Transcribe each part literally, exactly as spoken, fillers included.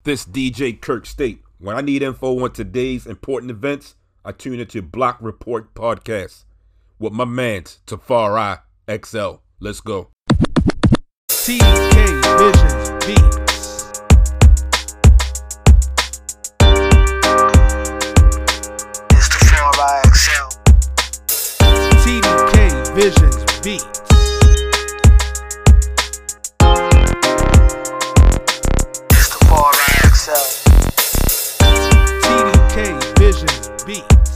This D J Kirk State. When I need info on today's important events, I tune into Block Report Podcast with my mans Tafari X L. Let's go. T K Visions Beats. It's Tafari X L. T D K Visions Beats. T D K Visions Beats.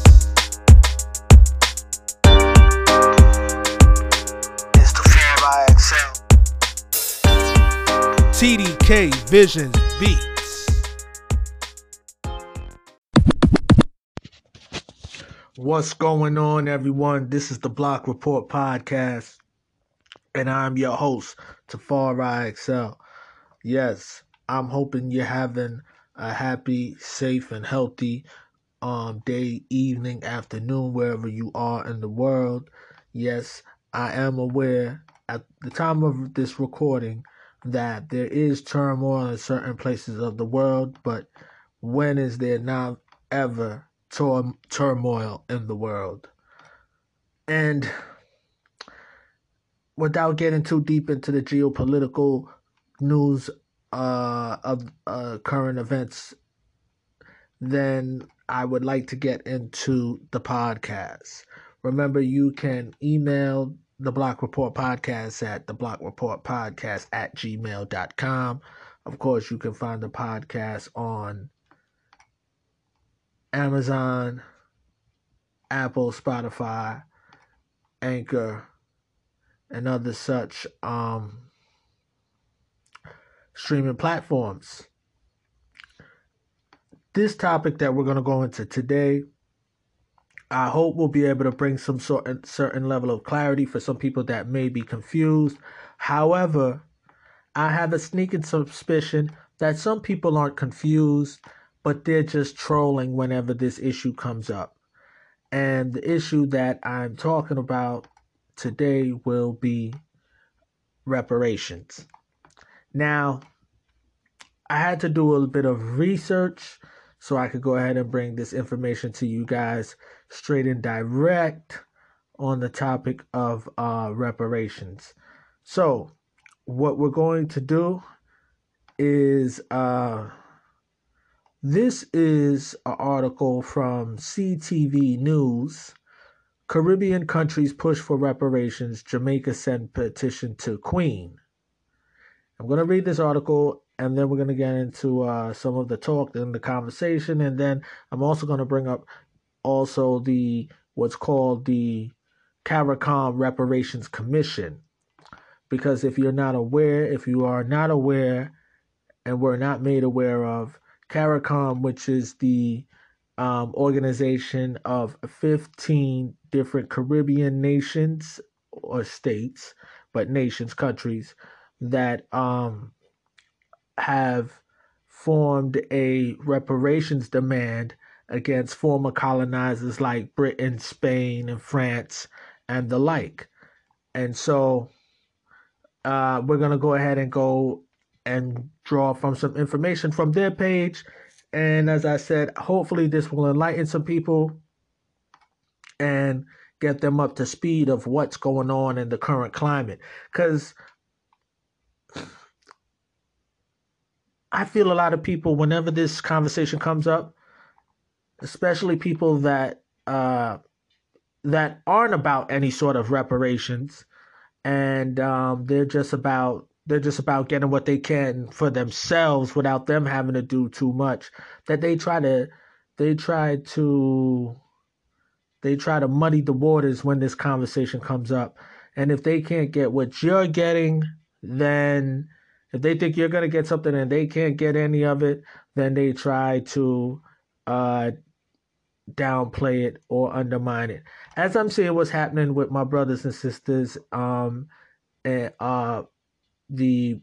It's Tafari X L. T D K Visions Beats. What's going on, everyone? This is the Block Report Podcast, and I'm your host, Tafari X L. Yes, I'm hoping you're having a happy, safe, and healthy um, day, evening, afternoon, wherever you are in the world. Yes, I am aware at the time of this recording that there is turmoil in certain places of the world, but when is there not ever tur- turmoil in the world? And without getting too deep into the geopolitical news uh, of uh, current events, then I would like to get into the podcast. Remember, you can email the Block Report Podcast at the Block Report Podcast at gmail dot com. Of course, you can find the podcast on Amazon, Apple, Spotify, Anchor, and other such um, streaming platforms. This topic that we're going to go into today, I hope we'll be able to bring some sort of certain level of clarity for some people that may be confused. However, I have a sneaking suspicion that some people aren't confused, but they're just trolling whenever this issue comes up. And the issue that I'm talking about today will be reparations. Now, I had to do a little bit of research so I could go ahead and bring this information to you guys straight and direct on the topic of uh, reparations. So, what we're going to do is, uh, this is an article from C T V News. Caribbean countries push for reparations. Jamaica send petition to Queen. I'm going to read this article, and then we're going to get into uh, some of the talk and the conversation, and then I'm also going to bring up also the what's called the CARICOM Reparations Commission, because if you're not aware, if you are not aware, and were not made aware of, CARICOM, which is the um, organization of fifteen different Caribbean nations or states, but nations, countries, that um, have formed a reparations demand against former colonizers like Britain, Spain, and France, and the like. And so uh, we're going to go ahead and go and draw from some information from their page. And as I said, hopefully this will enlighten some people and get them up to speed of what's going on in the current climate. Because I feel a lot of people, whenever this conversation comes up, especially people that uh, that aren't about any sort of reparations, and um, they're just about they're just about getting what they can for themselves without them having to do too much, that they try to they try to they try to muddy the waters when this conversation comes up. And if they can't get what you're getting, then if they think you're going to get something and they can't get any of it, then they try to uh, downplay it or undermine it. As I'm seeing what's happening with my brothers and sisters, um, and uh, the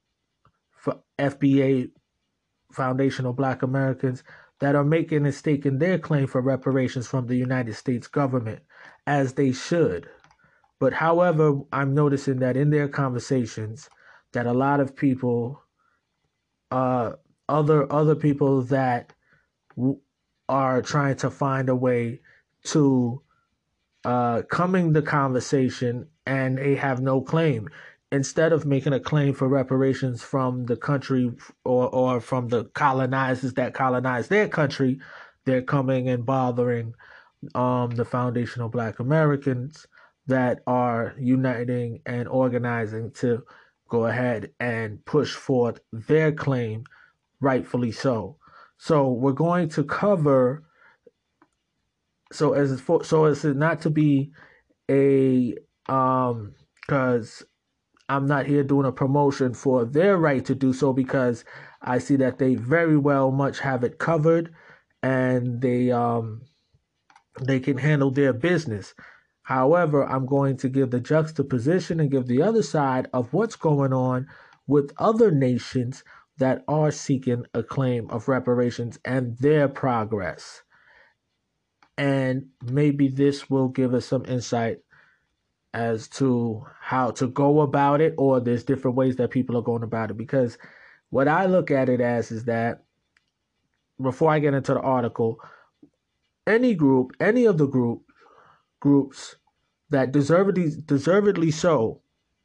F B A, Foundational Black Americans, that are making and staking their claim for reparations from the United States government, as they should. But however, I'm noticing that in their conversations, that a lot of people uh, other other people that w- are trying to find a way to uh, coming the conversation, and they have no claim. Instead of making a claim for reparations from the country or, or from the colonizers that colonized their country, they're coming and bothering um, the foundational Black Americans that are uniting and organizing to go ahead and push forth their claim, rightfully so. So we're going to cover so as for so as not to be a um because I'm not here doing a promotion for their right to do so, because I see that they very well much have it covered, and they um they can handle their business. However, I'm going to give the juxtaposition and give the other side of what's going on with other nations that are seeking a claim of reparations and their progress. And maybe this will give us some insight as to how to go about it, or there's different ways that people are going about it. Because what I look at it as is that, before I get into the article, any group, any of the group groups that deservedly deservedly so,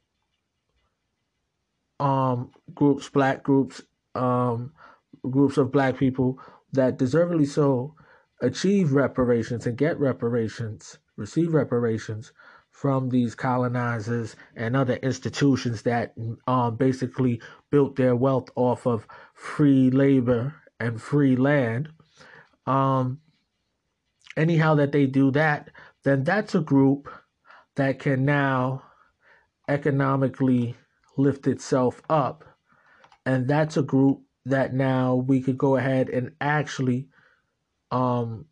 um, groups, black groups, um, groups of black people that deservedly so achieve reparations and get reparations, receive reparations from these colonizers and other institutions that um, basically built their wealth off of free labor and free land. Um, anyhow that they do that, then that's a group that can now economically lift itself up. And that's a group that now we could go ahead and actually um,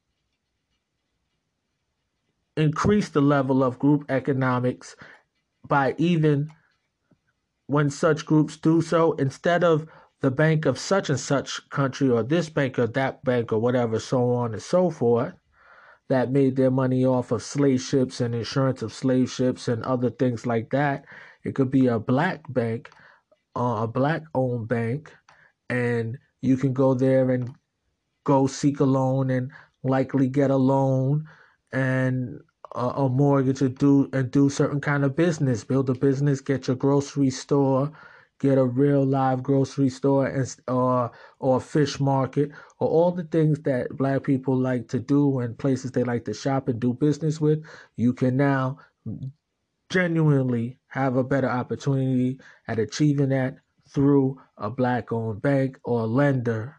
increase the level of group economics by, even when such groups do so, instead of the bank of such and such country or this bank or that bank or whatever, so on and so forth, that made their money off of slave ships and insurance of slave ships and other things like that. It could be a black bank, uh, a black-owned bank, and you can go there and go seek a loan and likely get a loan and a, a mortgage to do and do certain kind of business, build a business, get your grocery store, get a real live grocery store, and or or a fish market, or all the things that black people like to do and places they like to shop and do business with. You can now genuinely have a better opportunity at achieving that through a black-owned bank or lender,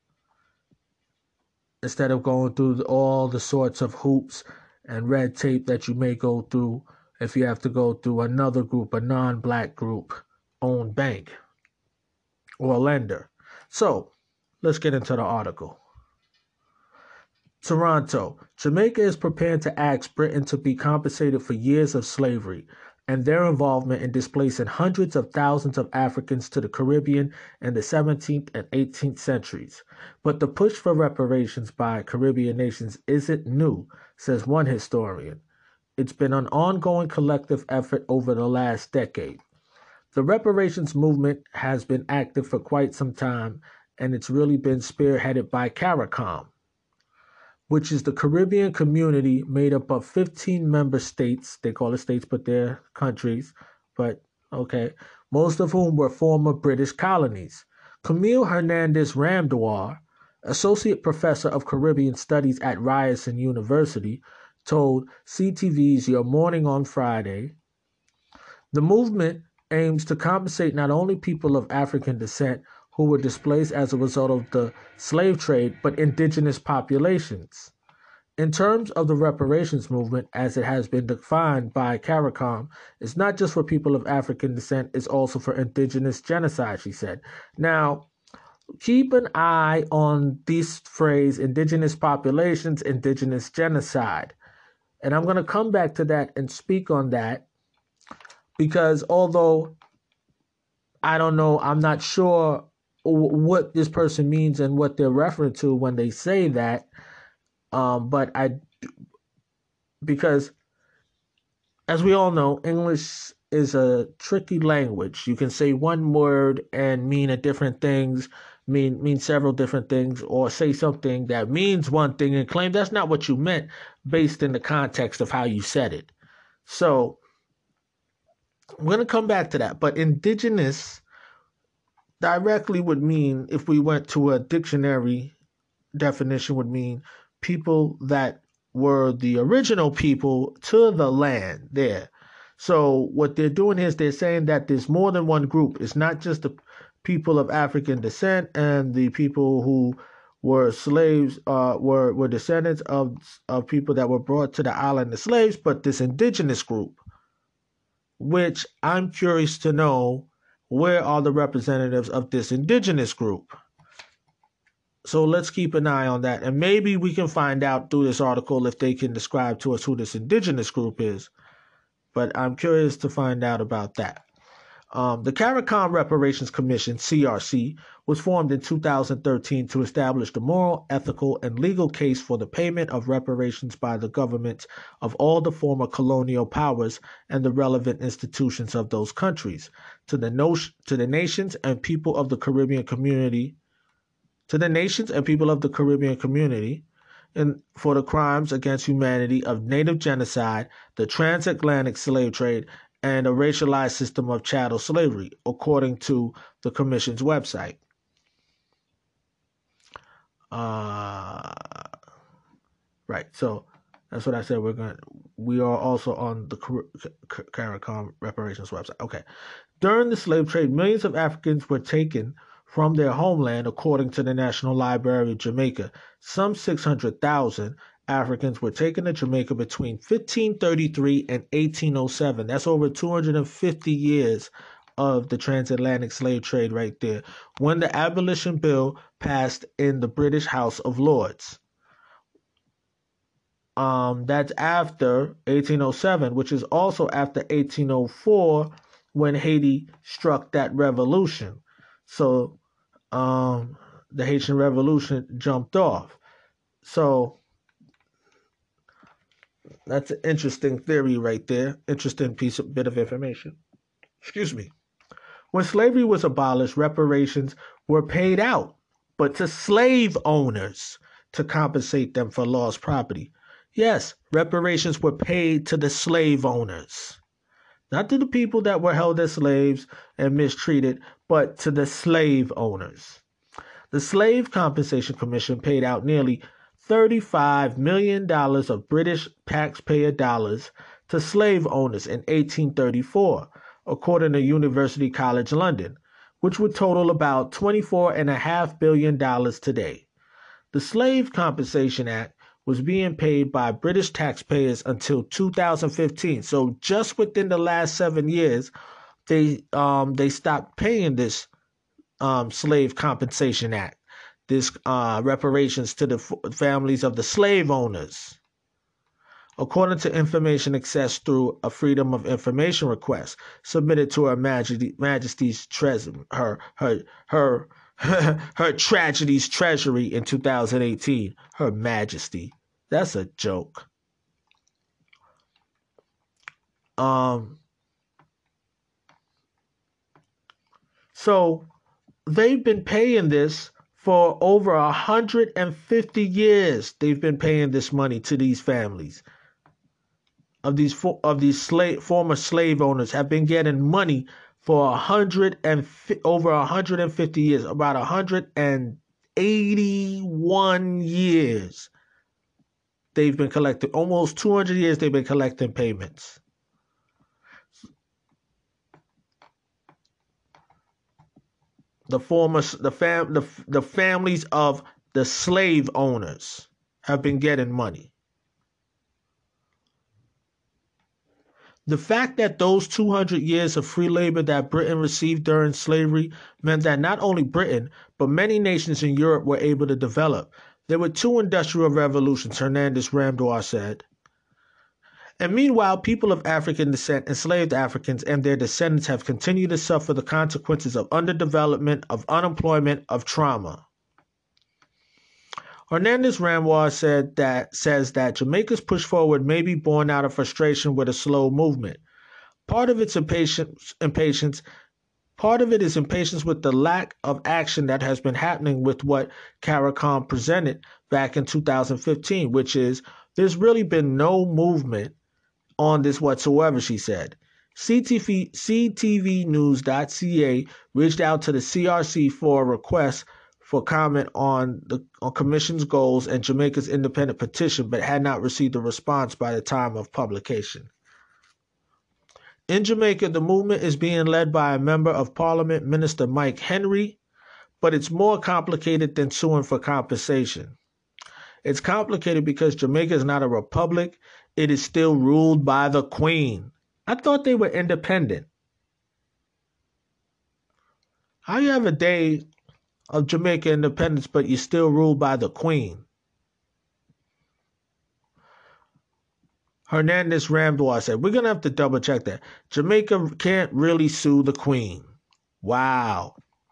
instead of going through all the sorts of hoops and red tape that you may go through if you have to go through another group, a non-black group owned bank or lender. So let's get into the article. Toronto. Jamaica is prepared to ask Britain to be compensated for years of slavery and their involvement in displacing hundreds of thousands of Africans to the Caribbean in the seventeenth and eighteenth centuries. But the push for reparations by Caribbean nations isn't new, says one historian. It's been an ongoing collective effort over the last decade. The reparations movement has been active for quite some time, and it's really been spearheaded by CARICOM, which is the Caribbean community made up of fifteen member states. They call it states, but they're countries. But, okay. Most of whom were former British colonies. Camille Hernandez Ramdoir, associate professor of Caribbean studies at Ryerson University, told C T V's Your Morning on Friday, the movement aims to compensate not only people of African descent who were displaced as a result of the slave trade, but indigenous populations. In terms of the reparations movement, as it has been defined by CARICOM, it's not just for people of African descent, it's also for indigenous genocide, she said. Now, keep an eye on this phrase, indigenous populations, indigenous genocide. And I'm going to come back to that and speak on that, because although I don't know, I'm not sure what this person means and what they're referring to when they say that, um, but I, because as we all know, English is a tricky language. You can say one word and mean a different things mean mean several different things, or say something that means one thing and claim that's not what you meant based in the context of how you said it. So I'm going to come back to that. But indigenous directly would mean, if we went to a dictionary definition, would mean people that were the original people to the land there. So what they're doing is they're saying that there's more than one group. It's not just the people of African descent and the people who were slaves, uh, were, were descendants of, of people that were brought to the island as slaves, but this indigenous group, which I'm curious to know, where are the representatives of this indigenous group? So let's keep an eye on that. And maybe we can find out through this article if they can describe to us who this indigenous group is. But I'm curious to find out about that. Um, the CARICOM Reparations Commission, C R C, was formed in two thousand thirteen to establish the moral, ethical, and legal case for the payment of reparations by the governments of all the former colonial powers and the relevant institutions of those countries to the, no- to the nations and people of the Caribbean community, to the nations and people of the Caribbean community, and for the crimes against humanity of native genocide, the transatlantic slave trade, and a racialized system of chattel slavery, according to the Commission's website. Uh, right. So that's what I said. We're going. We are also on the CARICOM reparations website. Okay. During the slave trade, millions of Africans were taken from their homeland, according to the National Library of Jamaica. Some six hundred thousand Africans were taken to Jamaica between fifteen thirty-three and eighteen oh seven. That's over two hundred fifty years of the transatlantic slave trade right there, when the abolition bill passed in the British House of Lords. Um, that's after eighteen oh seven, which is also after eighteen oh four, when Haiti struck that revolution. So um, the Haitian Revolution jumped off. So that's an interesting theory right there. Interesting piece of bit of information. Excuse me. When slavery was abolished, reparations were paid out, but to slave owners to compensate them for lost property. Yes, reparations were paid to the slave owners. Not to the people that were held as slaves and mistreated, but to the slave owners. The Slave Compensation Commission paid out nearly thirty-five million dollars of British taxpayer dollars to slave owners in eighteen thirty-four, according to University College London, which would total about twenty-four point five billion dollars today. The Slave Compensation Act was being paid by British taxpayers until two thousand fifteen. So just within the last seven years, they um, they stopped paying this um, Slave Compensation Act, this uh, reparations to the f- families of the slave owners. According to information accessed through a Freedom of Information request submitted to Her Majesty, Majesty's Treasury, her her her her, her Tragedies Treasury in two thousand eighteen. Her Majesty, that's a joke. Um. So they've been paying this for over a hundred and fifty years. They've been paying this money to these families. Of these of these slave former slave owners have been getting money for a hundred and over a hundred and fifty years, about a hundred and eighty-one years. They've been collecting almost two hundred years. They've been collecting payments. The former the fam the the families of the slave owners have been getting money. The fact that those two hundred years of free labor that Britain received during slavery meant that not only Britain, but many nations in Europe were able to develop. There were two industrial revolutions, Hernandez Ramdor said. And meanwhile, people of African descent, enslaved Africans, and their descendants have continued to suffer the consequences of underdevelopment, of unemployment, of trauma. Hernandez Ramdor said that says that Jamaica's push forward may be born out of frustration with a slow movement. Part of its impatience, impatience Part of it is impatience with the lack of action that has been happening with what CARICOM presented back in two thousand fifteen, which is there's really been no movement on this whatsoever, she said. C T V, C T V News dot C A reached out to the C R C for a request for comment on the on Commission's goals and Jamaica's independent petition, but had not received a response by the time of publication. In Jamaica, the movement is being led by a member of Parliament, Minister Mike Henry, but it's more complicated than suing for compensation. It's complicated because Jamaica is not a republic. It is still ruled by the Queen. I thought they were independent. How you have a day of Jamaica independence, but you're still ruled by the Queen? Hernandez Ramdois said, we're going to have to double check that. Jamaica can't really sue the Queen. Wow.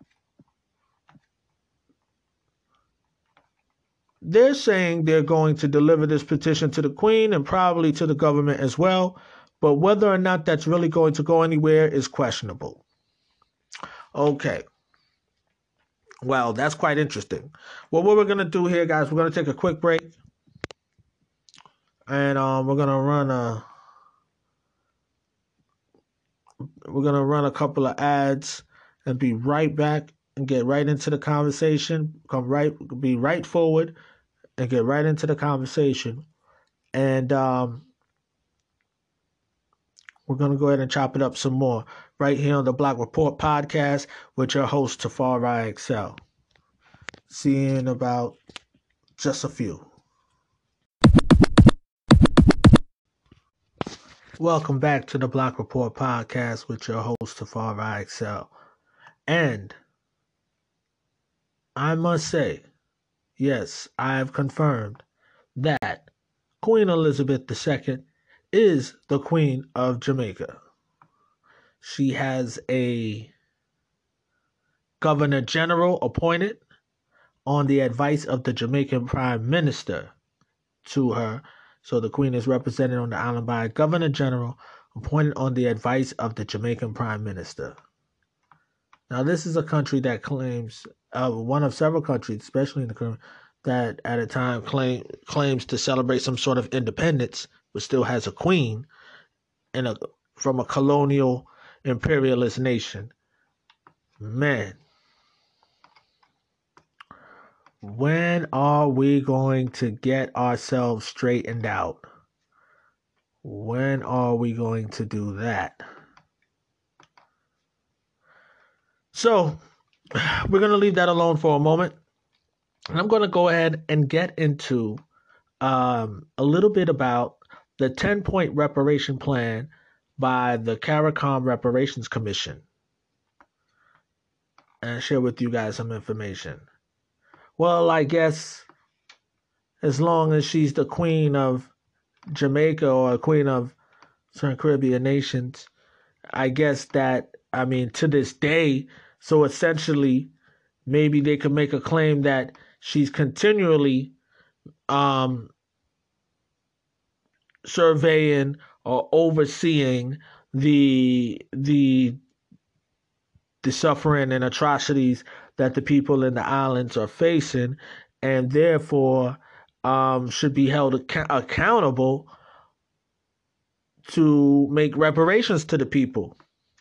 They're saying they're going to deliver this petition to the Queen and probably to the government as well. But whether or not that's really going to go anywhere is questionable. Okay. Well, that's quite interesting. Well, what we're going to do here, guys, we're going to take a quick break. And um, we're going to run a... We're going to run a couple of ads and be right back and get right into the conversation. Come right, be right forward and get right into the conversation. And um, we're going to go ahead and chop it up some more right here on the Black Report podcast with your host, Tafari Excel. See you in about just a few. Welcome back to the Black Report podcast with your host, Tafari Excel. And I must say, yes, I have confirmed that Queen Elizabeth the Second is the Queen of Jamaica. She has a Governor General appointed on the advice of the Jamaican Prime Minister to her. So the Queen is represented on the island by a Governor General appointed on the advice of the Jamaican Prime Minister. Now, this is a country that claims, uh, one of several countries, especially in the current, that at a time claim, claims to celebrate some sort of independence, but still has a queen in a, from a colonial imperialist nation. Man, when are we going to get ourselves straightened out? When are we going to do that? So, we're going to leave that alone for a moment. And I'm going to go ahead and get into um, a little bit about the ten-point reparation plan by the CARICOM Reparations Commission and share with you guys some information. Well, I guess as long as she's the queen of Jamaica or a queen of certain Caribbean nations, I guess that, I mean, to this day, so essentially, maybe they could make a claim that she's continually um, surveying or overseeing the the the suffering and atrocities that the people in the islands are facing, and therefore um, should be held ac- accountable to make reparations to the people.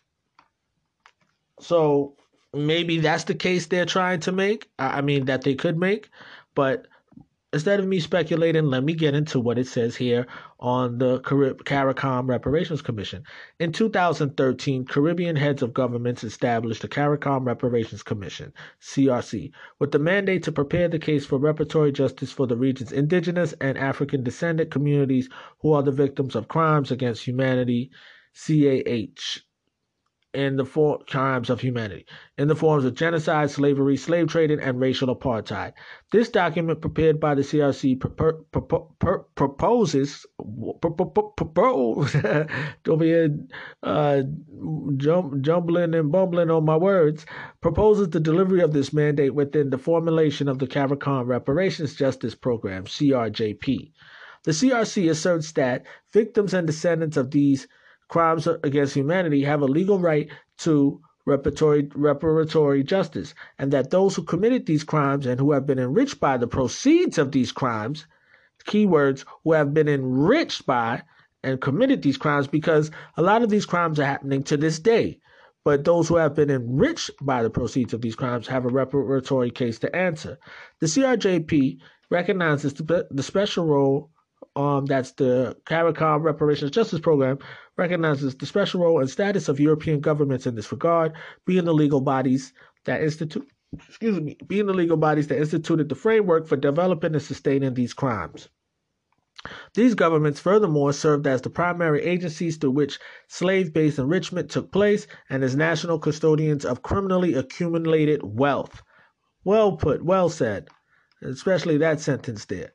So maybe that's the case they're trying to make. I mean, that they could make. But instead of me speculating, let me get into what it says here on the CARICOM Reparations Commission. In two thousand thirteen, Caribbean heads of governments established the CARICOM Reparations Commission, C R C, with the mandate to prepare the case for reparatory justice for the region's indigenous and African descendant communities who are the victims of crimes against humanity, C A H. in the four crimes of humanity, in the forms of genocide, slavery, slave trading, and racial apartheid. This document, prepared by the C R C, pur- pur- pur- proposes, propose, over here, uh, jum- jumbling and bumbling on my words, proposes the delivery of this mandate within the formulation of the CARICOM Reparations Justice Program, C R J P. The C R C asserts that victims and descendants of these crimes against humanity have a legal right to reparatory, reparatory justice, and that those who committed these crimes and who have been enriched by the proceeds of these crimes, keywords, who have been enriched by and committed these crimes, because a lot of these crimes are happening to this day. But those who have been enriched by the proceeds of these crimes have a reparatory case to answer. The C R J P recognizes the, the special role, um, that's the CARICOM Reparations Justice Program, recognizes the special role and status of European governments in this regard, being the legal bodies that institute, excuse me, being the legal bodies that instituted the framework for developing and sustaining these crimes. These governments, furthermore, served as the primary agencies through which slave-based enrichment took place and as national custodians of criminally accumulated wealth. Well put, well said, especially that sentence there.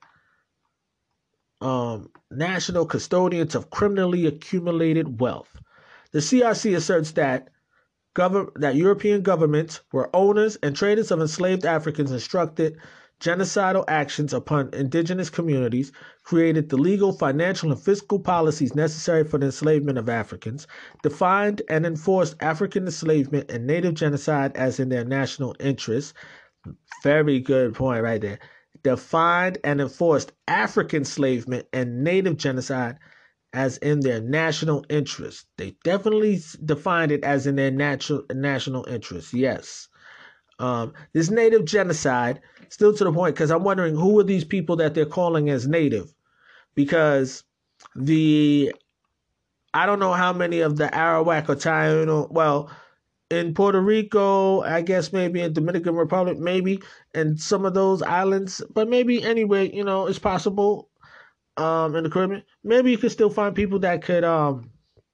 Um, national custodians of criminally accumulated wealth. The C R C asserts that Gov- that European governments were owners and traders of enslaved Africans, instructed genocidal actions upon indigenous communities, created the legal, financial, and fiscal policies necessary for the enslavement of Africans, defined and enforced African enslavement and native genocide as in their national interests. Very good point right there. Defined and enforced African enslavement and native genocide as in their national interest. They definitely defined it as in their natural national interest. Yes. Um, this native genocide, still to the point, because I'm wondering who are these people that they're calling as native? Because the, I don't know how many of the Arawak or Taino, well, in Puerto Rico, I guess maybe in Dominican Republic, maybe, and some of those islands, but maybe anywhere, you know, it's possible. Um, in the Caribbean, maybe you could still find people that could um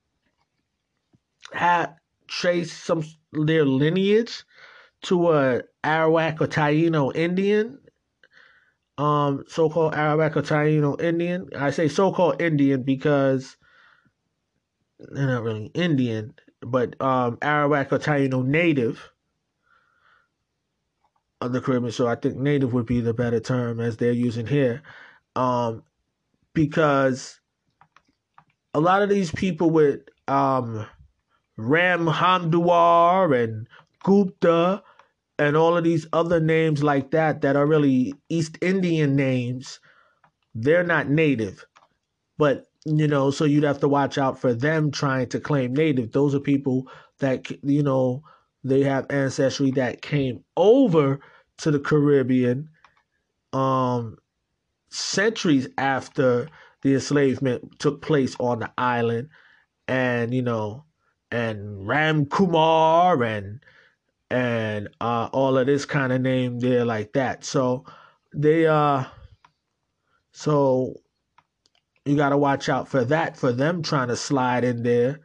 have trace some their lineage to a Arawak or Taino Indian, um, so-called Arawak or Taino Indian. I say so-called Indian because they're not really Indian, but um, Arawak or Taino native of the Caribbean. So I think native would be the better term as they're using here. Um, because a lot of these people with um, Ram Hamdwar and Gupta and all of these other names like that that are really East Indian names, they're not native. But, you know, so you'd have to watch out for them trying to claim native. Those are people that, you know, they have ancestry that came over to the Caribbean um centuries after the enslavement took place on the island, and you know, and Ram Kumar and and uh, all of this kind of name there like that. So they uh, so you got to watch out for that, for them trying to slide in there.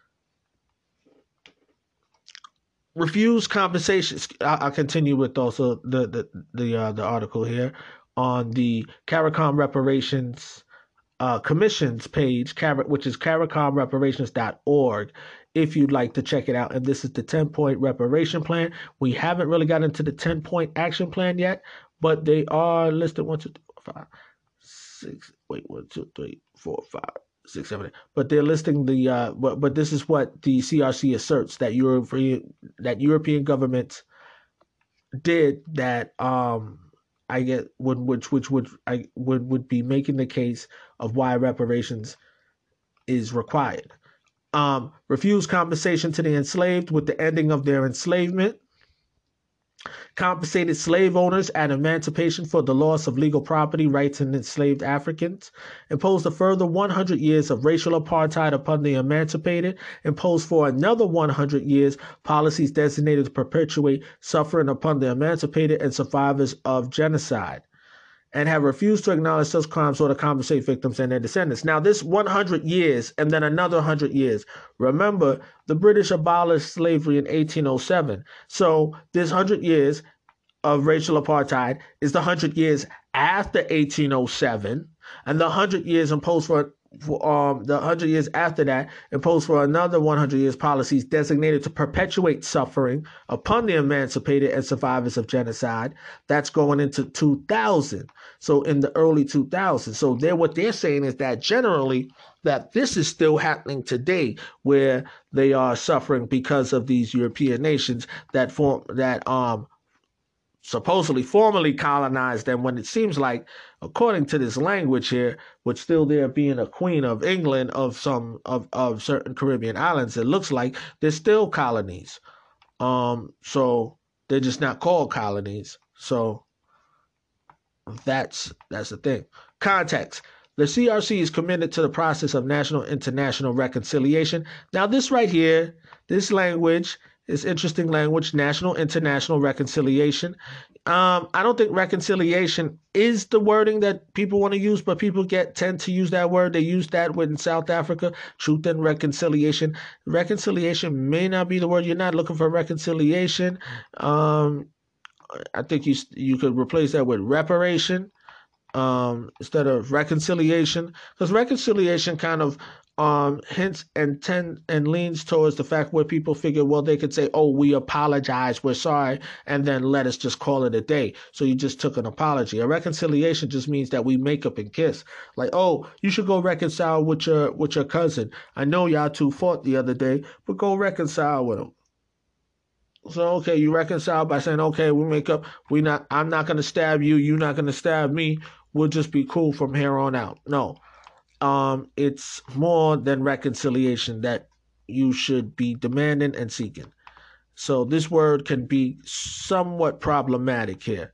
Refuse compensation. I'll continue with also the the the uh, the article here on the CARICOM Reparations uh, Commission's page, which is caricom reparations dot org, if you'd like to check it out. And this is the ten-point reparation plan. We haven't really got into the ten-point action plan yet, but they are listed one, two, three, four, five, six, wait, one, two, three, four, five, six, seven, eight. But they're listing the, uh, but, but this is what the C R C asserts that European, that European governments did that, um, I get would which which would I would would be making the case of why reparations is required. Um, refuse compensation to the enslaved with the ending of their enslavement. Compensated slave owners at emancipation for the loss of legal property rights in enslaved Africans. Imposed a further one hundred years of racial apartheid upon the emancipated. Imposed for another one hundred years policies designated to perpetuate suffering upon the emancipated and survivors of genocide. And have refused to acknowledge such crimes or to compensate victims and their descendants. Now, this one hundred years and then another one hundred years. Remember, the British abolished slavery in eighteen oh seven. So this one hundred years of racial apartheid is the one hundred years after eighteen oh seven. And the one hundred years imposed for for um, the one hundred years after that, imposed for another one hundred years policies designated to perpetuate suffering upon the emancipated and survivors of genocide. That's going into two thousand. So in the early two thousands. So they're, what they're saying is that generally that this is still happening today, where they are suffering because of these European nations that form that um supposedly formally colonized them, when it seems like, according to this language here, with still there being a queen of England of some of, of certain Caribbean islands, it looks like they're still colonies. Um, so they're just not called colonies. So that's that's the thing. Context. The C R C is committed to the process of national international reconciliation. Now this right here, this language, it's interesting language, national, international reconciliation. Um, I don't think reconciliation is the wording that people want to use, but people get tend to use that word. They use that word in South Africa, truth and reconciliation. Reconciliation may not be the word. You're not looking for reconciliation. Um, I think you you could replace that with reparation um, instead of reconciliation, because reconciliation kind of Um, hints and tend and leans towards the fact where people figure, well, they could say, oh, we apologize, we're sorry, and then let us just call it a day. So you just took an apology. A reconciliation just means that we make up and kiss. Like, oh, you should go reconcile with your with your cousin. I know y'all two fought the other day, but go reconcile with him. So okay, you reconcile by saying, okay, we make up. We not. I'm not gonna stab you. You're not gonna stab me. We'll just be cool from here on out. No. Um, it's more than reconciliation that you should be demanding and seeking. So this word can be somewhat problematic here.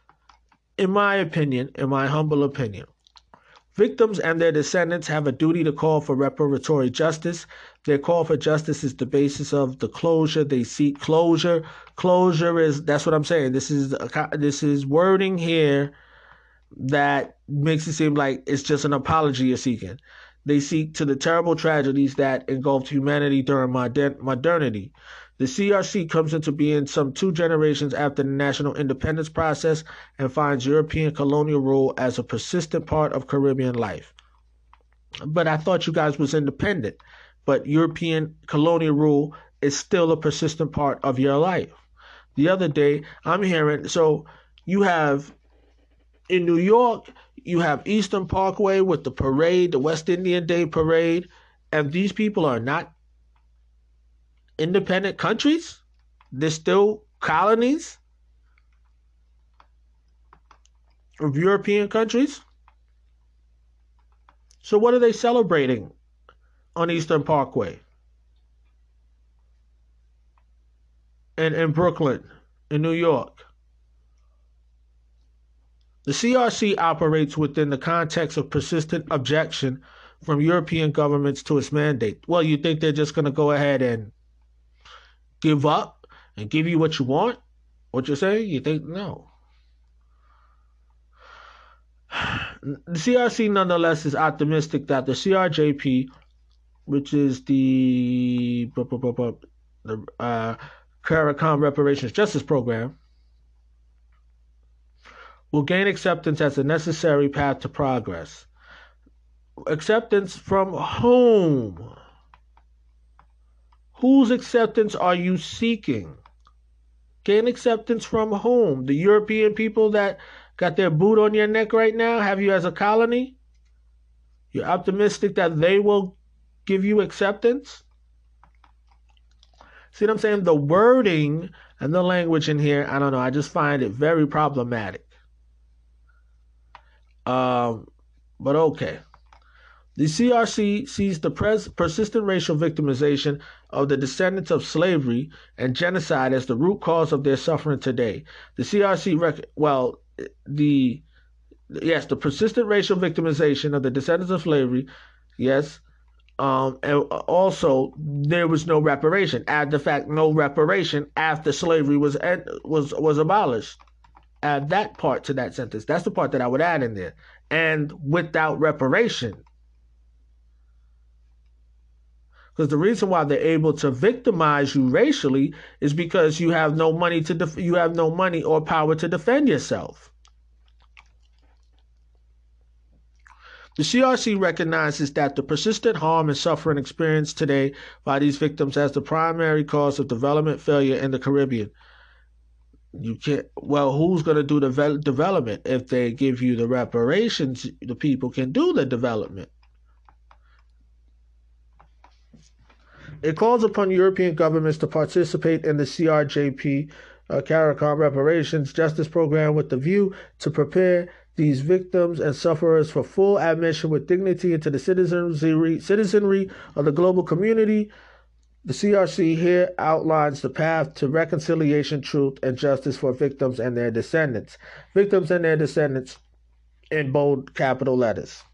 In my opinion, in my humble opinion, victims and their descendants have a duty to call for reparatory justice. Their call for justice is the basis of the closure. They seek closure. Closure is, that's what I'm saying. This is, this is wording here that makes it seem like it's just an apology you're seeking. They seek to the terrible tragedies that engulfed humanity during modern modernity. The C R C comes into being some two generations after the national independence process and finds European colonial rule as a persistent part of Caribbean life. But I thought you guys was independent, but European colonial rule is still a persistent part of your life. The other day, I'm hearing, so you have in New York, you have Eastern Parkway with the parade, the West Indian Day parade, and these people are not independent countries. They're still colonies of European countries. So what are they celebrating on Eastern Parkway and in Brooklyn, in New York? The C R C operates within the context of persistent objection from European governments to its mandate. Well, you think they're just going to go ahead and give up and give you what you want? What you're saying? You think no. The C R C nonetheless is optimistic that the C R J P, which is the, the uh, CARICOM Reparations Justice Program, will gain acceptance as a necessary path to progress. Acceptance from whom? Whose acceptance are you seeking? Gain acceptance from whom? The European people that got their boot on your neck right now, have you as a colony? You're optimistic that they will give you acceptance? See what I'm saying? The wording and the language in here, I don't know, I just find it very problematic. Um, but okay. The C R C sees the pres- persistent racial victimization of the descendants of slavery and genocide as the root cause of their suffering today. The C R C, rec- well, the, yes, the persistent racial victimization of the descendants of slavery, yes, um, and also there was no reparation. Add the fact no reparation after slavery was en- was was abolished. Add that part to that sentence. That's the part that I would add in there. And without reparation. Because the reason why they're able to victimize you racially is because you have no money to def- you have no money or power to defend yourself. The C R C recognizes that the persistent harm and suffering experienced today by these victims as the primary cause of development failure in the Caribbean. You can't, well, who's going to do the development? If they give you the reparations, the people can do the development. It calls upon European governments to participate in the C R J P, uh, CARICOM Reparations Justice Program with the view to prepare these victims and sufferers for full admission with dignity into the citizenry, citizenry of the global community. The C R C here outlines the path to reconciliation, truth, and justice for victims and their descendants. Victims and their descendants in bold capital letters.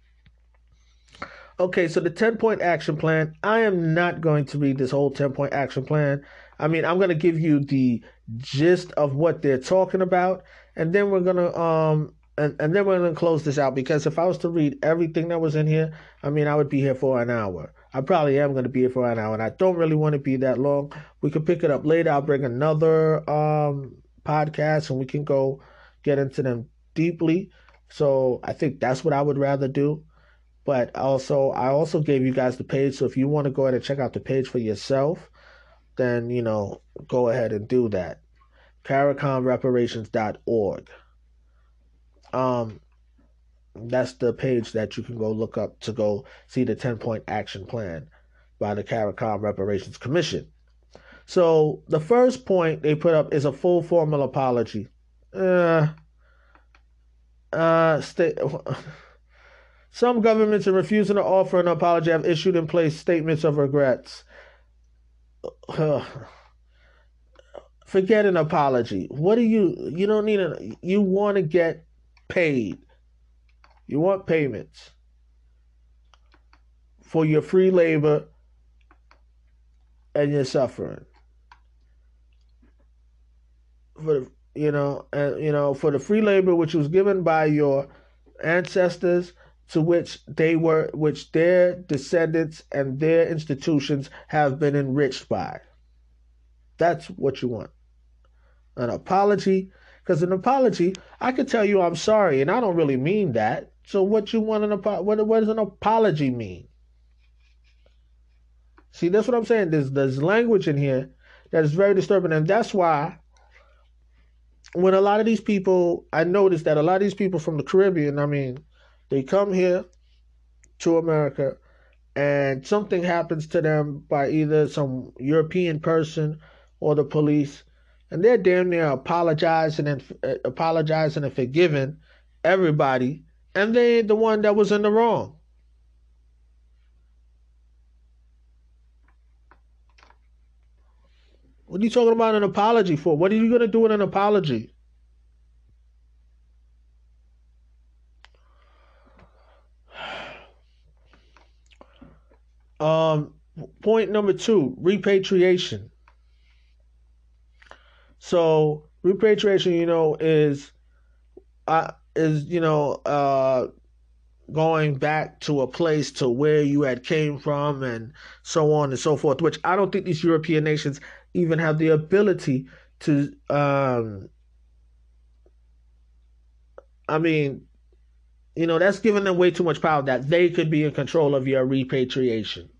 Okay, so the ten-point action plan, I am not going to read this whole ten-point action plan. I mean, I'm going to give you the gist of what they're talking about, and then we're going to um and, and then we're going to close this out, because if I was to read everything that was in here, I mean, I would be here for an hour. I probably am going to be here for an hour, and I don't really want to be that long. We can pick it up later. I'll bring another um podcast, and we can go get into them deeply. So I think that's what I would rather do. But also, I also gave you guys the page, so if you want to go ahead and check out the page for yourself, then, you know, go ahead and do that. CARICOM reparations dot org. Um, that's the page that you can go look up to go see the ten-point action plan by the CARICOM Reparations Commission. So the first point they put up is a full formal apology. Uh, uh, state... Some governments, in refusing to offer an apology, have issued in place statements of regrets. Forget an apology. What do you, you don't need a, you want to get paid. You want payments for your free labor and your suffering. For the, you know, and you know, for the free labor which was given by your ancestors, to which they were, which their descendants and their institutions have been enriched by. That's what you want. An apology, because an apology, I could tell you I'm sorry, and I don't really mean that. So what you want an apo- what what does an apology mean? See, that's what I'm saying. There's there's language in here that is very disturbing, and that's why when a lot of these people, I noticed that a lot of these people from the Caribbean, I mean, they come here to America and something happens to them by either some European person or the police, and they're damn near apologizing and uh, apologizing and forgiving everybody, and they ain't the one that was in the wrong. What are you talking about an apology for? What are you going to do with an apology? Um, point number two, repatriation. So repatriation, you know, is uh, is you know uh, going back to a place to where you had came from, and so on and so forth. Which I don't think these European nations even have the ability to. Um, I mean. You know, that's giving them way too much power that they could be in control of your repatriation.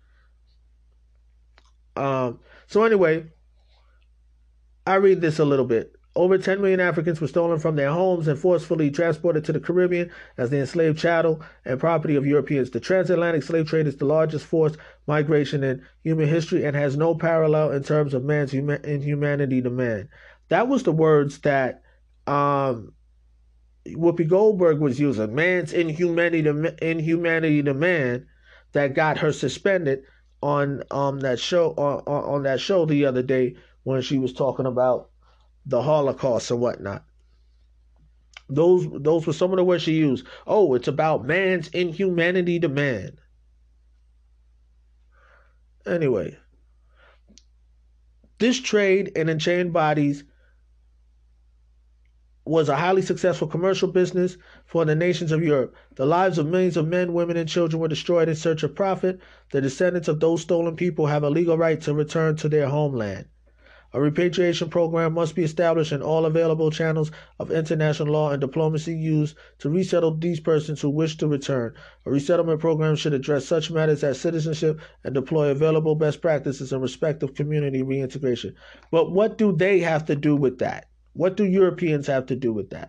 Um, so anyway, I read this a little bit. Over ten million Africans were stolen from their homes and forcefully transported to the Caribbean as the enslaved chattel and property of Europeans. The transatlantic slave trade is the largest forced migration in human history and has no parallel in terms of man's huma- inhumanity to man. That was the words that um, Whoopi Goldberg was using, man's inhumanity to, inhumanity to man, that got her suspended on um that show on, on that show the other day when she was talking about the Holocaust and whatnot. Those those were some of the words she used. Oh, it's about man's inhumanity to man. Anyway, this trade in enchained bodies was a highly successful commercial business for the nations of Europe. The lives of millions of men, women, and children were destroyed in search of profit. The descendants of those stolen people have a legal right to return to their homeland. A repatriation program must be established in all available channels of international law and diplomacy used to resettle these persons who wish to return. A resettlement program should address such matters as citizenship and deploy available best practices in respect of community reintegration. But what do they have to do with that? What do Europeans have to do with that?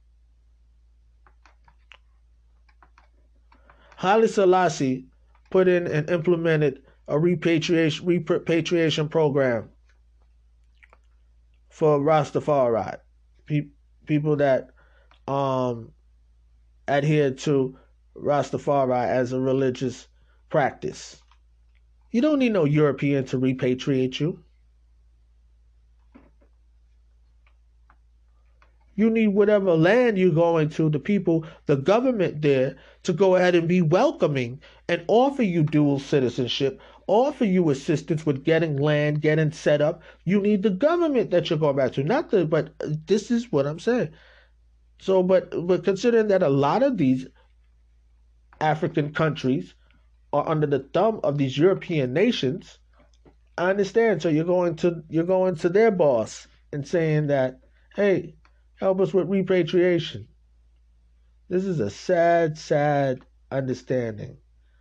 Haile Selassie put in and implemented a repatriation, repatriation program for Rastafari, pe- people that um, adhere to Rastafari as a religious practice. You don't need no European to repatriate you. You need whatever land you're going to, the people, the government there, to go ahead and be welcoming and offer you dual citizenship, offer you assistance with getting land, getting set up. You need the government that you're going back to, not the, but this is what I'm saying. So, but, but considering that a lot of these African countries are under the thumb of these European nations, I understand. So you're going to, you're going to their boss and saying that, hey, help us with repatriation. This is a sad, sad understanding.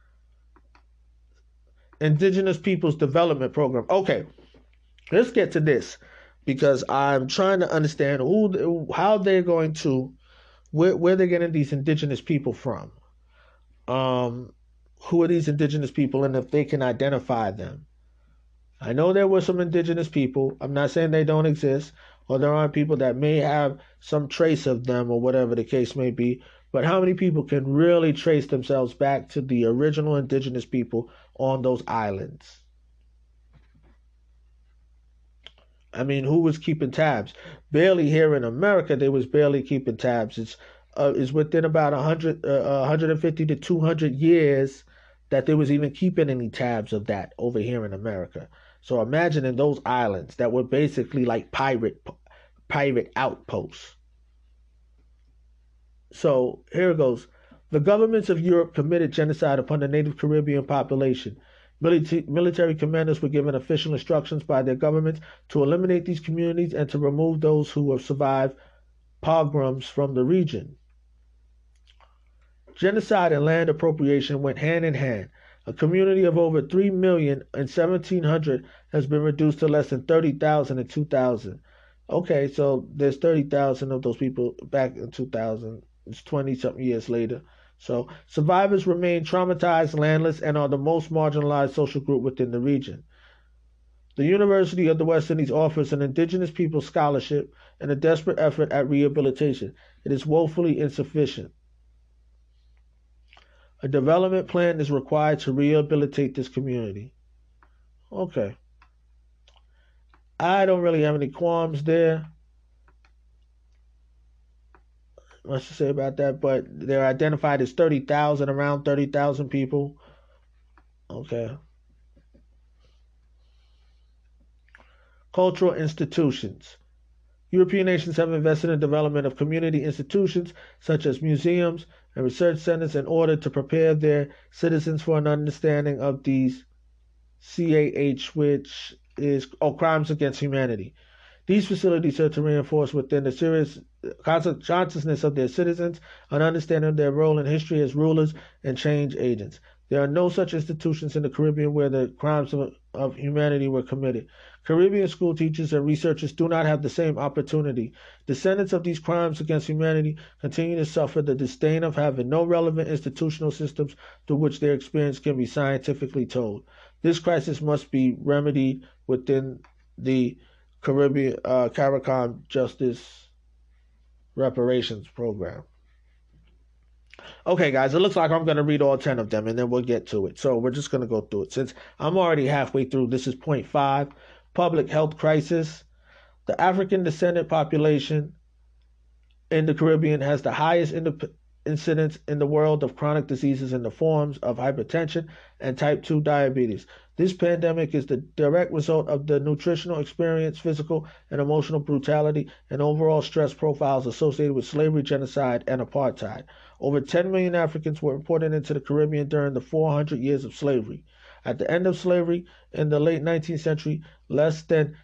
Indigenous Peoples Development Program. Okay, let's get to this because I'm trying to understand who, how they're going to, where, where they're getting these indigenous people from. Um, who are these indigenous people and if they can identify them. I know there were some indigenous people. I'm not saying they don't exist, or there aren't people that may have some trace of them or whatever the case may be. But how many people can really trace themselves back to the original indigenous people on those islands? I mean, who was keeping tabs? Barely here in America, they was barely keeping tabs. It's uh, it's within about one hundred, uh, one hundred fifty to two hundred years that they was even keeping any tabs of that over here in America. So imagine in those islands that were basically like pirate pirate outposts. So here it goes. The governments of Europe committed genocide upon the native Caribbean population. Milita- military commanders were given official instructions by their governments to eliminate these communities and to remove those who have survived pogroms from the region. Genocide and land appropriation went hand in hand. A community of over three million in seventeen hundred has been reduced to less than thirty thousand in two thousand. Okay, so there's thirty thousand of those people back in two thousand. It's twenty-something years later. So survivors remain traumatized, landless, and are the most marginalized social group within the region. The University of the West Indies offers an indigenous people scholarship and a desperate effort at rehabilitation. It is woefully insufficient. A development plan is required to rehabilitate this community. Okay. I don't really have any qualms there. Much to say about that, but they're identified as thirty thousand, around thirty thousand people. Okay. Cultural institutions. European nations have invested in development of community institutions such as museums and research centers in order to prepare their citizens for an understanding of these C A H, which is oh, crimes against humanity. These facilities are to reinforce within the serious consciousness of their citizens an understanding of their role in history as rulers and change agents. There are no such institutions in the Caribbean where the crimes of, of humanity were committed. Caribbean school teachers and researchers do not have the same opportunity. Descendants of these crimes against humanity continue to suffer the disdain of having no relevant institutional systems through which their experience can be scientifically told. This crisis must be remedied within the Caribbean uh, CARICOM Justice Reparations Program. Okay, guys, it looks like I'm going to read all ten of them, and then we'll get to it. So we're just going to go through it. Since I'm already halfway through, this is point five, public health crisis. The African descendant population in the Caribbean has the highest indep- incidence in the world of chronic diseases in the forms of hypertension and type two diabetes. This pandemic is the direct result of the nutritional experience, physical and emotional brutality, and overall stress profiles associated with slavery, genocide, and apartheid. Over ten million Africans were imported into the Caribbean during the four hundred years of slavery. At the end of slavery in the late nineteenth century, less than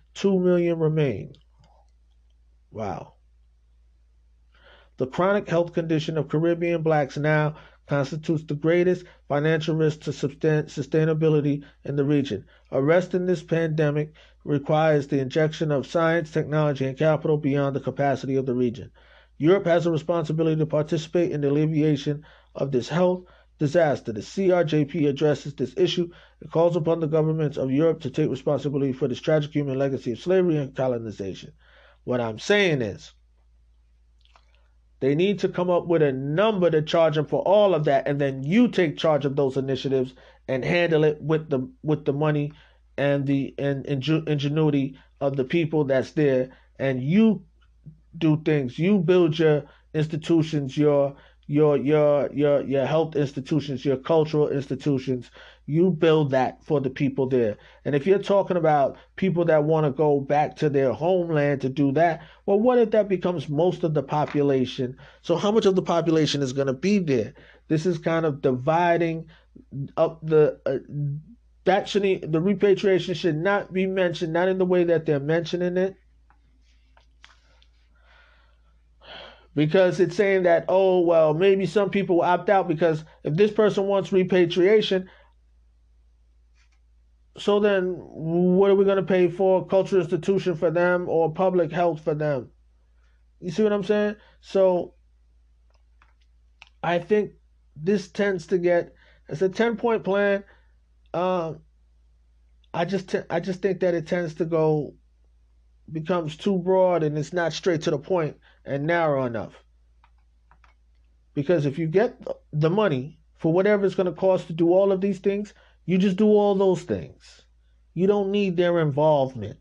Two million remain. Wow. The chronic health condition of Caribbean blacks now constitutes the greatest financial risk to sustain- sustainability in the region. Arresting this pandemic requires the injection of science, technology, and capital beyond the capacity of the region. Europe has a responsibility to participate in the alleviation of this health disaster. The C R J P addresses this issue and calls upon the governments of Europe to take responsibility for this tragic human legacy of slavery and colonization. What I'm saying is, they need to come up with a number to charge them for all of that, and then you take charge of those initiatives and handle it with the with the money and the and ingenuity of the people that's there, and you do things. You build your institutions, your your your your your health institutions, your cultural institutions. You build that for the people there. And if you're talking about people that want to go back to their homeland to do that, well, what if that becomes most of the population? So how much of the population is going to be there? This is kind of dividing up the uh, that should the repatriation should not be mentioned, not in the way that they're mentioning it. Because it's saying that, oh, well, maybe some people will opt out because if this person wants repatriation, so then what are we going to pay for? Cultural institution for them or public health for them? You see what I'm saying? So I think this tends to get, it's a ten-point plan. Um, I just t- I just think that it tends to go, becomes too broad and it's not straight to the point and narrow enough. Because if you get the money for whatever it's going to cost to do all of these things, you just do all those things. You don't need their involvement.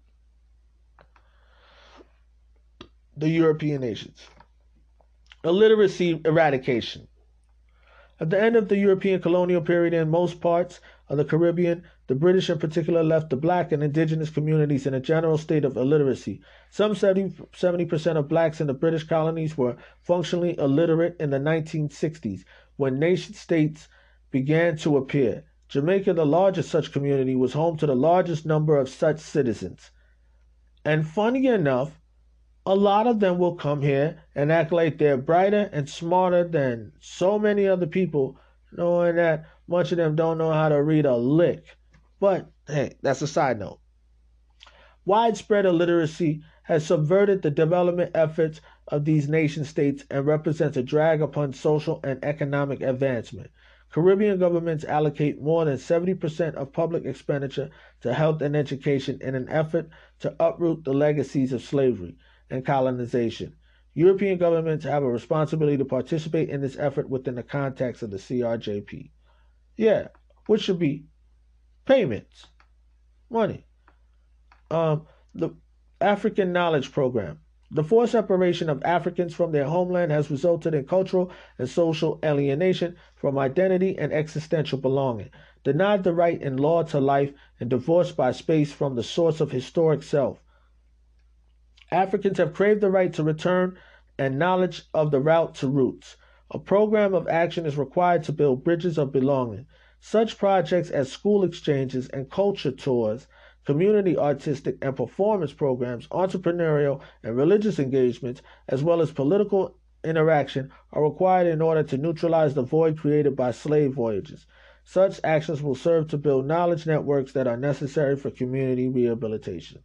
The European nations. Illiteracy eradication. At the end of the European colonial period in most parts of the Caribbean, the British in particular left the black and indigenous communities in a general state of illiteracy. Some seventy percent of blacks in the British colonies were functionally illiterate in the nineteen sixties, when nation states began to appear. Jamaica, the largest such community, was home to the largest number of such citizens. And funny enough, a lot of them will come here and act like they're brighter and smarter than so many other people, knowing that much of them don't know how to read a lick. But, hey, that's a side note. Widespread illiteracy has subverted the development efforts of these nation states and represents a drag upon social and economic advancement. Caribbean governments allocate more than seventy percent of public expenditure to health and education in an effort to uproot the legacies of slavery and colonization. European governments have a responsibility to participate in this effort within the context of the C R J P. Yeah, which should be payments, money. Um, the African Knowledge Program. The forced separation of Africans from their homeland has resulted in cultural and social alienation from identity and existential belonging, denied the right in law to life, and divorced by space from the source of historic self. Africans have craved the right to return and knowledge of the route to roots. A program of action is required to build bridges of belonging. Such projects as school exchanges and culture tours, community artistic and performance programs, entrepreneurial and religious engagements, as well as political interaction are required in order to neutralize the void created by slave voyages. Such actions will serve to build knowledge networks that are necessary for community rehabilitation.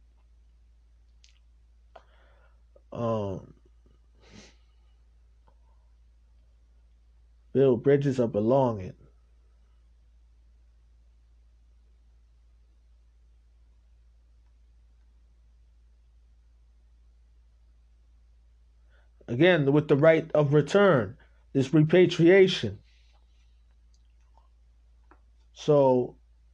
Um, build bridges of belonging. Again, with the right of return, this repatriation. So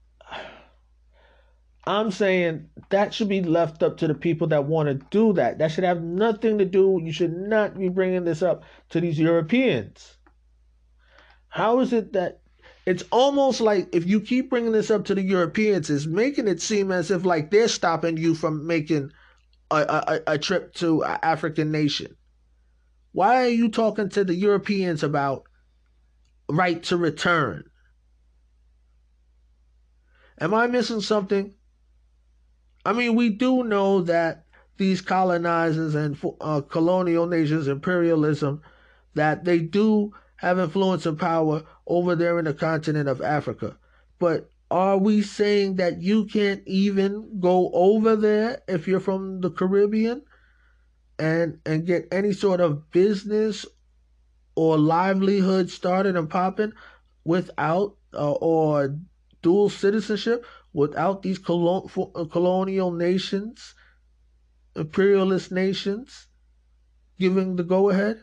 I'm saying that should be left up to the people that want to do that. That should have nothing to do, you should not be bringing this up to these Europeans. How is it that it's almost like if you keep bringing this up to the Europeans, it's making it seem as if like they're stopping you from making a, a, a trip to an African nation. Why are you talking to the Europeans about right to return? Am I missing something? I mean, we do know that these colonizers and uh, colonial nations, imperialism, that they do have influence and power over there in the continent of Africa. But are we saying that you can't even go over there if you're from the Caribbean and and get any sort of business or livelihood started and popping without uh, or dual citizenship without these colon- colonial nations, imperialist nations giving the go-ahead?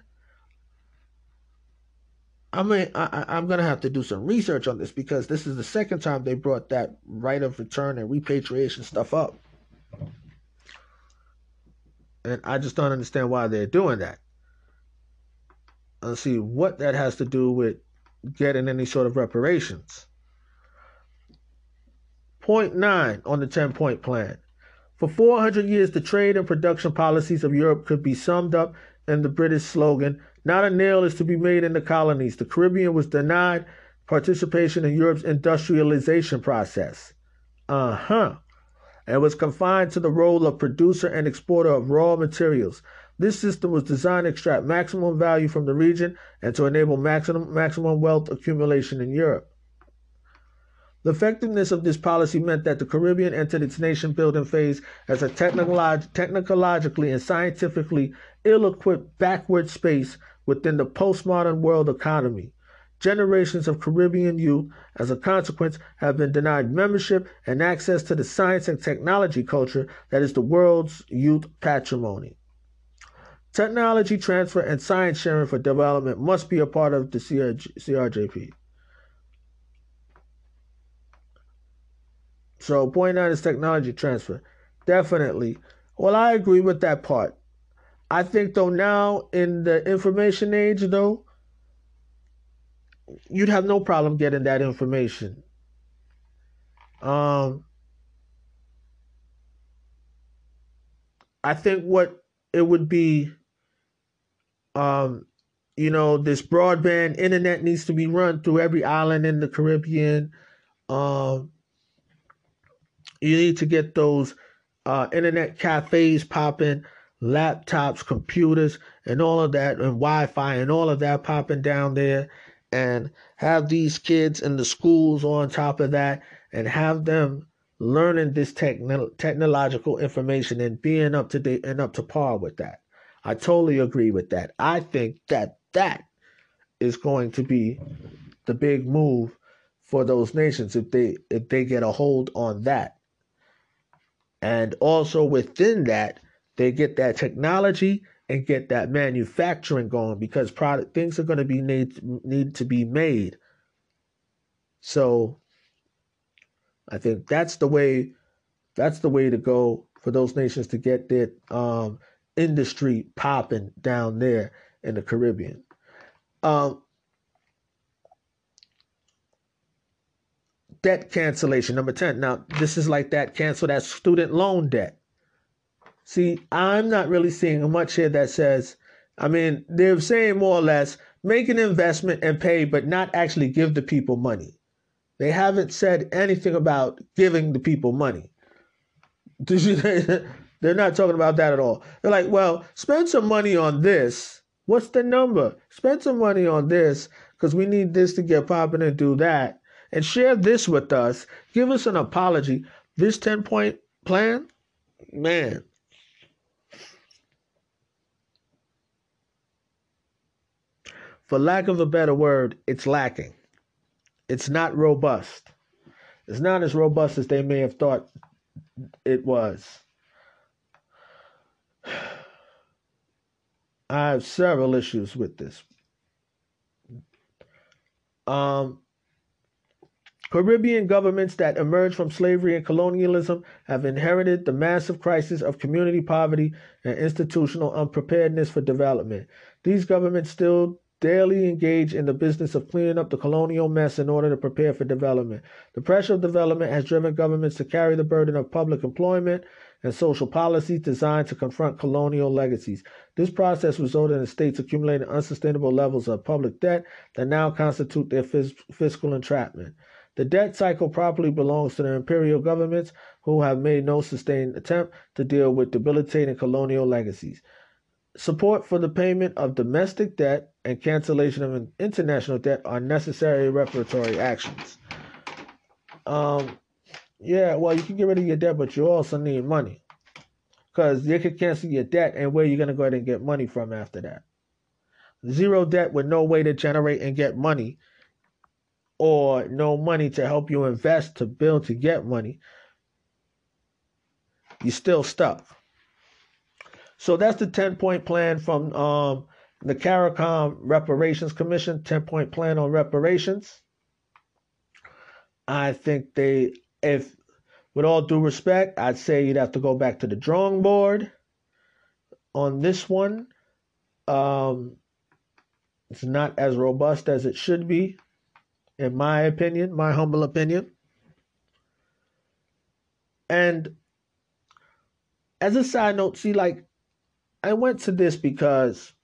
I mean, I, I'm going to have to do some research on this because this is the second time they brought that right of return and repatriation stuff up. And I just don't understand why they're doing that. Let's see what that has to do with getting any sort of reparations. Point nine on the ten-point plan. For four hundred years, the trade and production policies of Europe could be summed up in the British slogan, "Not a nail is to be made in the colonies." The Caribbean was denied participation in Europe's industrialization process. Uh-huh. And was confined to the role of producer and exporter of raw materials. This system was designed to extract maximum value from the region and to enable maximum, maximum wealth accumulation in Europe. The effectiveness of this policy meant that the Caribbean entered its nation-building phase as a technolog- technologically and scientifically ill-equipped backward space within the postmodern world economy. Generations of Caribbean youth, as a consequence, have been denied membership and access to the science and technology culture that is the world's youth patrimony. Technology transfer and science sharing for development must be a part of the C R J P. So point nine is technology transfer. Definitely. Well, I agree with that part. I think, though, now in the information age, though, you'd have no problem getting that information. Um, I think what it would be, um, you know, this broadband internet needs to be run through every island in the Caribbean. Um, you need to get those uh, internet cafes popping, laptops, computers, and all of that, and Wi-Fi and all of that popping down there, and have these kids in the schools on top of that, and have them learning this techn- technological information and being up to date and up to par with that. I totally agree with that. I think that that is going to be the big move for those nations if they if they get a hold on that. And also within that, they get that technology and get that manufacturing going, because product things are going to be need, need to be made. So I think that's the way that's the way to go for those nations to get their um, industry popping down there in the Caribbean. Um, debt cancellation, number ten. Now, this is like that cancel that student loan debt. See, I'm not really seeing much here that says, I mean, they're saying more or less, make an investment and pay, but not actually give the people money. They haven't said anything about giving the people money. They're not talking about that at all. They're like, well, spend some money on this. What's the number? Spend some money on this because we need this to get popping and do that. And share this with us. Give us an apology. This ten-point plan, man. For lack of a better word, it's lacking. It's not robust. It's not as robust as they may have thought it was. I have several issues with this. Um, Caribbean governments that emerged from slavery and colonialism have inherited the massive crisis of community poverty and institutional unpreparedness for development. These governments still daily engage in the business of cleaning up the colonial mess in order to prepare for development. The pressure of development has driven governments to carry the burden of public employment and social policies designed to confront colonial legacies. This process resulted in states accumulating unsustainable levels of public debt that now constitute their phys- fiscal entrapment. The debt cycle properly belongs to the imperial governments who have made no sustained attempt to deal with debilitating colonial legacies. Support for the payment of domestic debt and cancellation of international debt are necessary reparatory actions. Um, yeah, well, you can get rid of your debt, but you also need money. Because they could cancel your debt, and where you're going to go ahead and get money from after that. Zero debt with no way to generate and get money, or no money to help you invest, to build, to get money, you're still stuck. So that's the ten-point plan from um, the CARICOM Reparations Commission, ten-point plan on reparations. I think they, if, with all due respect, I'd say you'd have to go back to the drawing board on this one. Um, it's not as robust as it should be, in my opinion, my humble opinion. And as a side note, see, like, I went to this because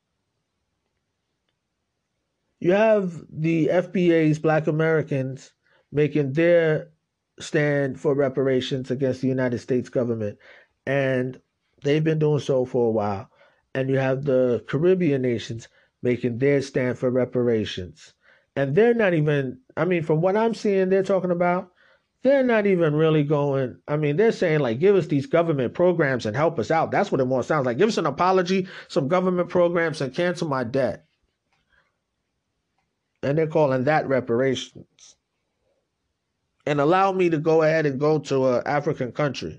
you have the F B A's Black Americans making their stand for reparations against the United States government, and they've been doing so for a while. And you have the Caribbean nations making their stand for reparations, and they're not even, I mean, from what I'm seeing they're talking about, they're not even really going, I mean, they're saying, like, give us these government programs and help us out. That's what it more sounds like. Give us an apology, some government programs, and cancel my debt. And they're calling that reparations. And allow me to go ahead and go to an African country.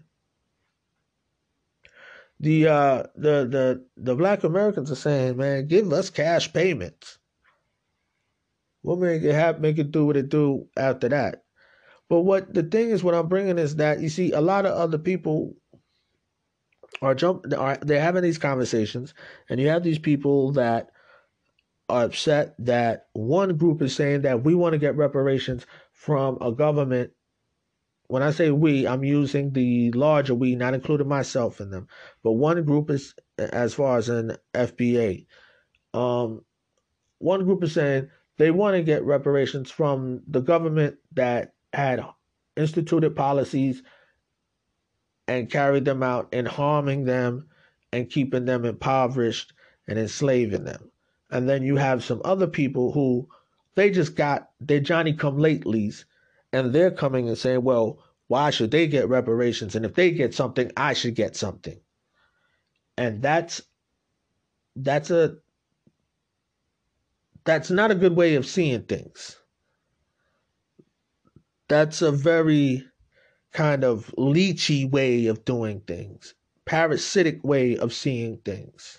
The uh the the the Black Americans are saying, man, give us cash payments. We'll make it happen, make it do what it do after that. But what the thing is, what I'm bringing is that, you see, a lot of other people are jump are they're having these conversations, and you have these people that are upset that one group is saying that we want to get reparations from a government. When I say we, I'm using the larger we, not including myself in them. But one group is, as far as an F B A, um, one group is saying they want to get reparations from the government that had instituted policies and carried them out and harming them and keeping them impoverished and enslaving them. And then you have some other people who they just got their Johnny-come-latelys, and they're coming and saying, well, why should they get reparations? And if they get something, I should get something. And that's that's a that's not a good way of seeing things. That's a very kind of leechy way of doing things, parasitic way of seeing things.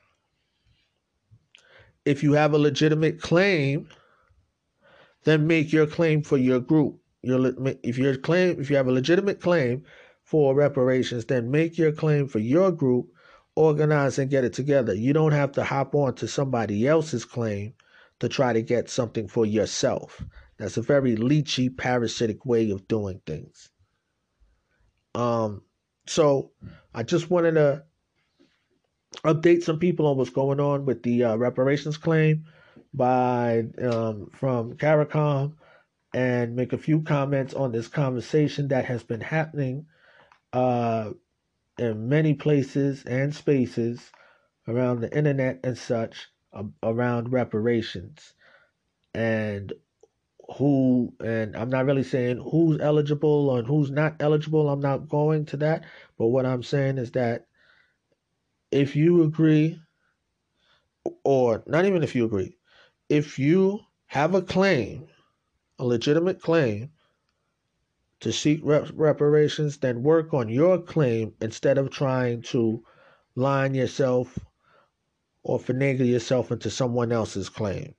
If you have a legitimate claim, then make your claim for your group. Your, if your claim, if you have a legitimate claim for reparations, then make your claim for your group, organize and get it together. You don't have to hop on to somebody else's claim to try to get something for yourself. That's a very leechy, parasitic way of doing things. Um, so I just wanted to update some people on what's going on with the uh, reparations claim by um, from CARICOM, and make a few comments on this conversation that has been happening uh, in many places and spaces around the internet and such uh, around reparations, and who, and I'm not really saying who's eligible and who's not eligible. I'm not going to that. But what I'm saying is that if you agree, or not even if you agree, if you have a claim, a legitimate claim to seek rep- reparations, then work on your claim instead of trying to line yourself or finagle yourself into someone else's claim.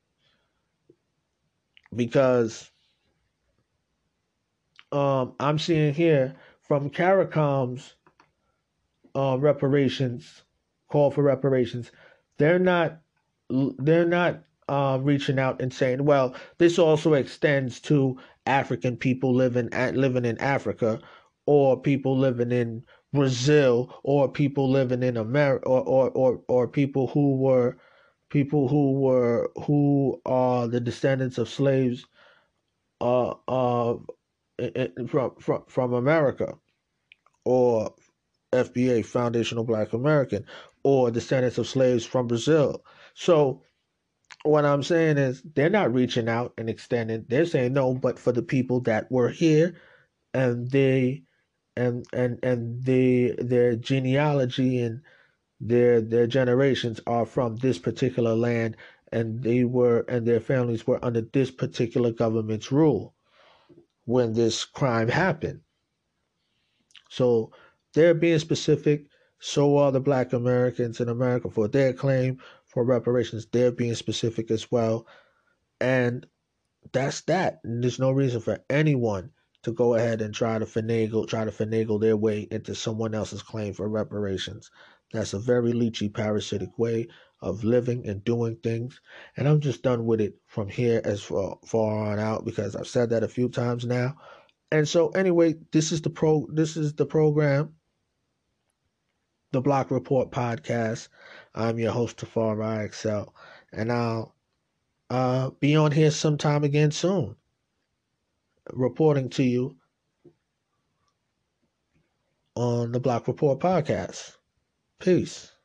Because um, I'm seeing here from CARICOM's uh, reparations, call for reparations, they're not they're not uh, reaching out and saying, well, this also extends to African people living at, living in Africa, or people living in Brazil, or people living in America, or or or, or people who were people who were who are the descendants of slaves uh, uh, from, from, from America, or F B A, Foundational Black American, or descendants of slaves from Brazil. So what I'm saying is they're not reaching out and extending. They're saying no, but for the people that were here and they and and and they their genealogy and their their generations are from this particular land, and they were and their families were under this particular government's rule when this crime happened. So they're being specific. So are the Black Americans in America for their claim for reparations. They're being specific as well. And that's that. And there's no reason for anyone to go ahead and try to finagle, try to finagle their way into someone else's claim for reparations. That's a very leechy, parasitic way of living and doing things. And I'm just done with it from here as far, far on out, because I've said that a few times now. And so anyway, this is the pro this is the program, the Block Report Podcast. I'm your host, Tafar I X L, and I'll uh, be on here sometime again soon, reporting to you on the Block Report Podcast. Peace.